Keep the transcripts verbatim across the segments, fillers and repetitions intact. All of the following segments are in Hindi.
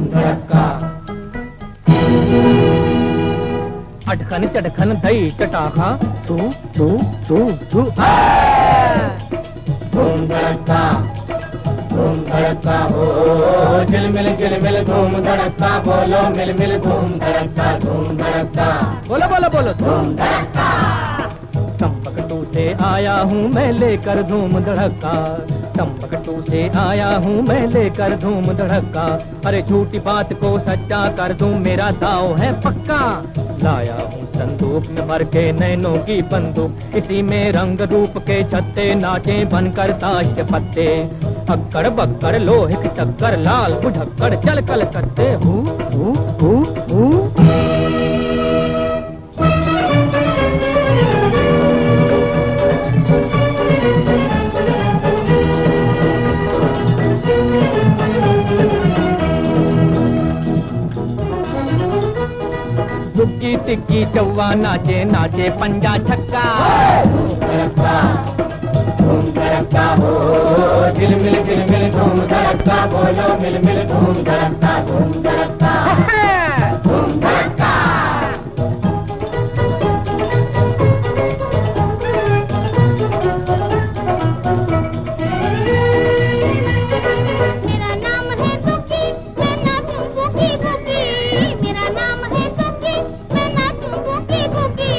धड़का। अटखन चटखन दही चटाखा छू छू छू छू। धूम धड़का धूम धड़का हो झिलमिल झिलमिल धूम धड़का। बोलो मिल मिल धूम धड़का धूम धड़का। बोलो बोलो बोलो धूम धड़का। टम्बकटू से आया हूँ मैं लेकर धूम धड़का। टम्बकटू से आया हूँ मैं लेकर धूम धड़का। अरे झूठी बात को सच्चा कर दूं मेरा दाव है पक्का। लाया हूँ संदूक में भर के नैनों की बंदूक। इसी में रंग रूप के छत्ते नाचे बनकर ताश के पत्ते। अक्कड़ बक्कड़ लोहे की टक्कर लाल बुझक्कड़ चल कल करते हूँ हूँ हूँ हूँ। दुक्की टिक्की चौवा नाचे नाचे पंजा छक्का। धूम धड़का धूम धड़का हो झिलमिल झिलमिल धूम धड़का। बोलो मिल मिल धूम धड़का धूम धड़का धूम धड़का। मेरा नाम है दुखी मैं नाचूं बुकी बुकी। मेरा नाम है दुखी मैं नाचूं बुकी बुकी।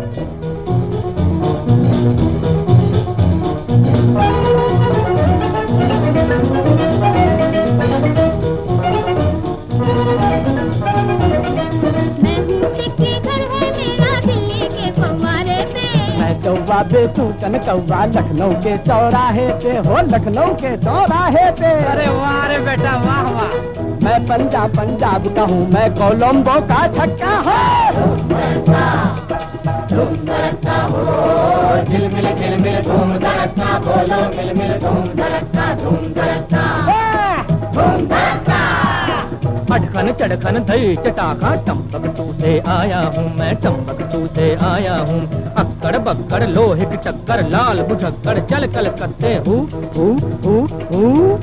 मैं हूँ टिक्की घर है मेरा दिल्ली के फव्वारे पे। मैं चौवा बेचूं कन कौवा लखनऊ के चौराहे पे हो लखनऊ के चौराहे पे। अरे वाह रे बेटा वाह वाह। मैं पंजाब पंजाब का हूँ मैं कोलंबो का छक्का हो। धूम धड़का धूम धड़का हो झिलमिल झिलमिल धूम धड़का। बोलो मिल मिल धूम धड़का धूम धड़का धूम धड़का। अटखन चटखन दही चटाखा। टम्बकटू से आया हूँ मैं टम्बकटू से आया हूँ। अक्कड़ बक्कड़ लोहे की टक्कर लाल बुझक्कड़ चल कल करते हूँ हूँ हूँ हूँ।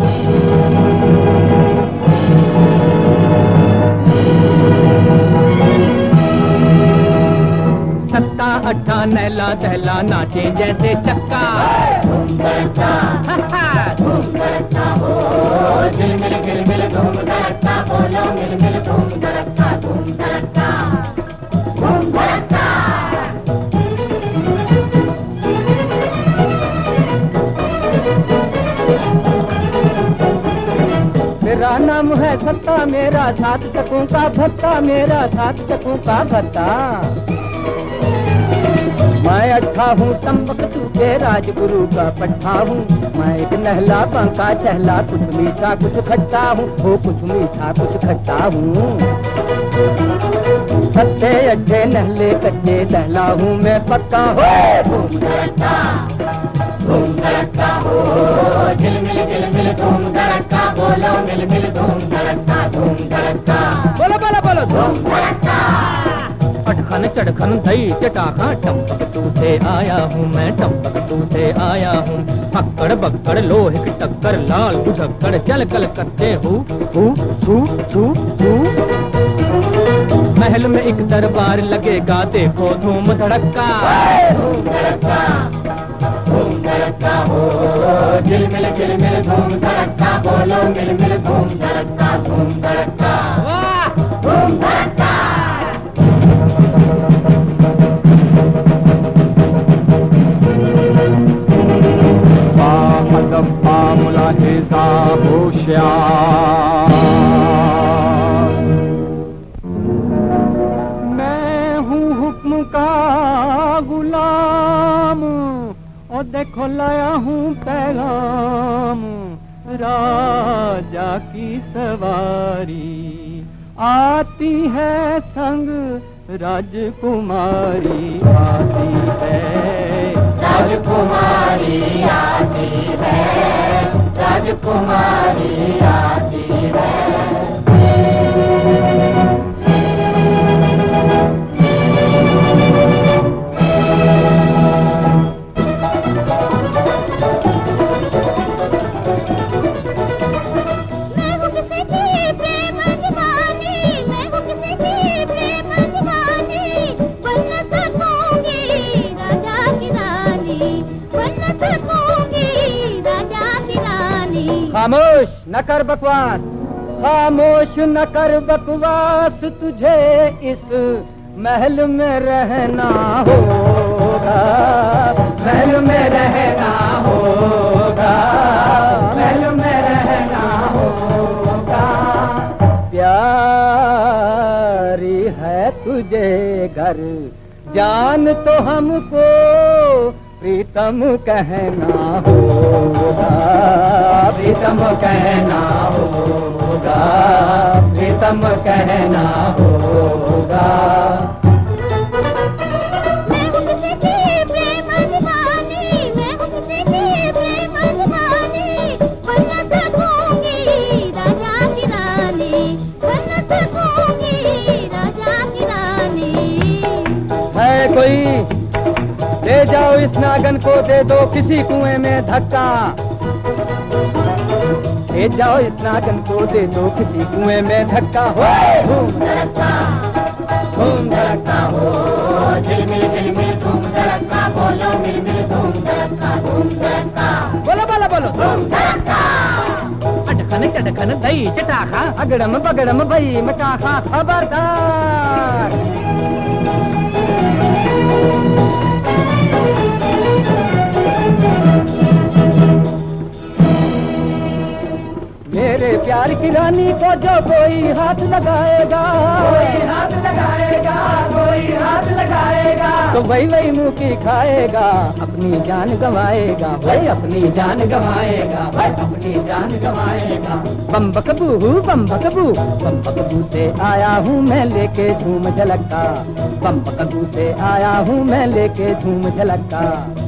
सत्ता अट्ठा नैला दहला नाचे जैसे चक्का। धूम धड़का धूम धड़का हो झिलमिल झिलमिल धूम धड़का। बोलो मिल मिल धूम धड़का धूम धड़का धूम धड़का। मेरा नाम है सत्ता मेरा सात टकों का भत्ता। मेरा सात टकों का भत्ता। मैं अट्ठा हूँ टम्बकटू के राजगुरु का पट्टा हूँ। मैं एक नहला पंखा चहला कुछ मीठा कुछ खट्टा हूँ। हो कुछ मीठा कुछ खट्टा हूँ। सत्ते अड्डे नहले कच्चे दहला हूँ मैं पक्का हो। धूम धड़का धूम धड़का हो झिलमिल झिलमिल धूम धड़का। बोलो मिल मिल धूम धड़का धूम धड़का। बोलो बोलो बोलो धूम धड़का। अटखन चटखन दही चटाखा। टम्बकटू से आया हूँ मैं टम्बकटू से आया हूँ। अक्कड़ बक्कड़ लोहे की टक्कर लाल बुझक्कड़ चल कल करते हूँ हूँ छू छू छू। महल में एक दरबार लगेगा देखो धूम धड़का। धूम धड़का धूम धड़का हो झिलमिल झिलमिल धूम धड़का। बोलो मिल मिल धूम धड़का धूम धड़का धूम धड़का। पामदप्पा मुलाहिजा होशियार। मैं हूँ हुक्म का गुलाम और देखो लाया हूँ पैगाम। राजा की सवारी आती है संग राजकुमारी आती है। राजकुमारी आती है राजकुमारी आती है। मैं हूँ किसी की प्रेम दीवानी। खामोश न कर बकवास, खामोश न कर बकवास, तुझे इस महल में रहना होगा, महल में रहना होगा, महल में रहना होगा। प्यारी है तुझे घर जान तो हमको प्रीतम कहना होगा, प्रीतम कहना होगा, प्रीतम कहना होगा। मैं हुस्न की प्रेम दीवानी, मैं हुस्न की प्रेम दीवानी, बन न सकूंगी राजा की रानी, बन न सकूंगी राजा की रानी। है कोई ले जाओ इस नागन को, दे दो किसी कुएं में धक्का, ले जाओ इस नागन को, दे दो किसी कुएं में धक्का। हो धूम धड़का, धूम धड़का हो, दिल मिल दिल मिल धूम धड़का, बोलो मिल मिल धूम धड़का, धूम धड़का, बोलो बोलो बोलो धूम धड़का। अटखन चटखन दही चटाखा, अगड़म बगड़म भई मटाखा, खबरदार। मेरे प्यार की रानी को जो कोई हाथ लगाएगा, कोई हाथ लगाएगा, कोई हाथ लगाएगा, तो वही वही मुंह की खाएगा, अपनी जान गंवाएगा, वही अपनी जान गंवाएगा, वही अपनी जान गंवाएगा। बम बकबू बम बकबू, बम बकबू से आया हूँ मैं लेके झूम झलका, बम बकबू से आया हूँ मैं लेके झूम झलका।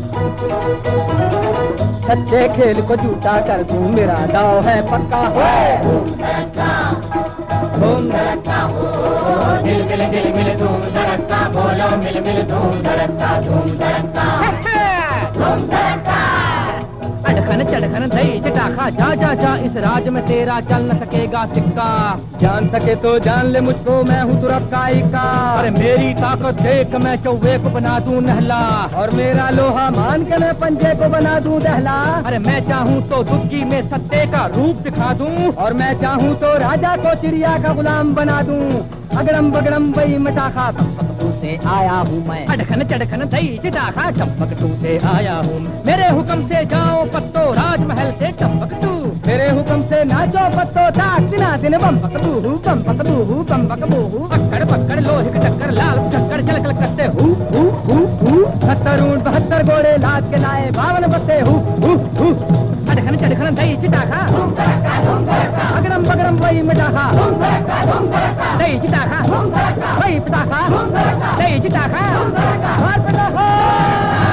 सच्चे खेल को झूठा कर दूं, मेरा दाव है पक्का। धूम धड़का, धूम धड़का हो, दिल मिल दिल मिल धूम धड़का, बोलो मिल मिल धूम धड़का, धूम धड़का, धूम धड़का। अटखन चटखन दही चटाखा, जा जा जा इस राज में तेरा चल न सकेगा सिक्का। जान सके तो जान ले मुझको, मैं हूँ तुरफ्ताई का। अरे मेरी ताकत देख मैं चौवे को बना दूं नहला, और मेरा लोहा मान के मैं पंजे को बना दूं दहला। अरे मैं चाहूँ तो दुग्गी में सत्ते का रूप दिखा दूं, और मैं चाहूँ तो राजा को चिड़िया का गुलाम बना दूं। अगड़म बगड़म बई मटाखा, चंपकटू से आया हूँ मैं। अटखन चटखन दही चटाखा, चंपकटू से आया हूँ। मेरे हुक्म से जाओ पत्तो राजमहल से चंपकटू, मेरे हुक्म से नाचो पत्तो ताक दिना दिन, बम बकबू बम बकबू बम बकबू। पकड़ पकड़ लोहे का चक्कर, लाल चक्कर झलक झलक करते हूँ। सत्तर ऊंट बहत्तर घोड़े लाद के लाए, बावन बत्ते हूँ। अटखन चटखन दही चटाखा, अगड़म बगड़म वही मटाखा, दही चटाखा, वही पटाखा, दही चटाखा। और पटाखा।